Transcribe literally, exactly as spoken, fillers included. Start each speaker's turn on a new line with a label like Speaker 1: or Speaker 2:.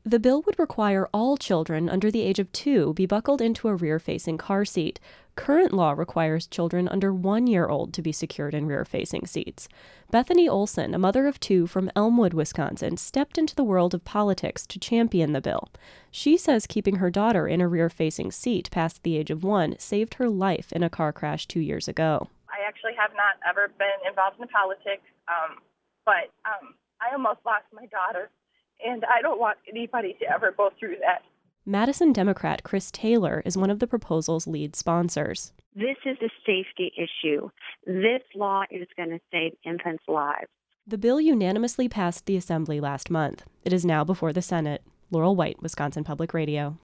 Speaker 1: The bill would require all children under the age of two be buckled into a rear-facing car seat. Current law requires children under one year old to be secured in rear-facing seats. Bethany Olson, a mother of two from Elmwood, Wisconsin, stepped into the world of politics to champion the bill. She says keeping her daughter in a rear-facing seat past the age of one saved her life in a car crash two years ago.
Speaker 2: I actually have not ever been involved in politics, um, but um, I almost lost my daughter. And I don't want anybody to ever go through that.
Speaker 1: Madison Democrat Chris Taylor is one of the proposal's lead sponsors.
Speaker 3: This is a safety issue. This law is going to save infants' lives.
Speaker 1: The bill unanimously passed the Assembly last month. It is now before the Senate. Laurel White, Wisconsin Public Radio.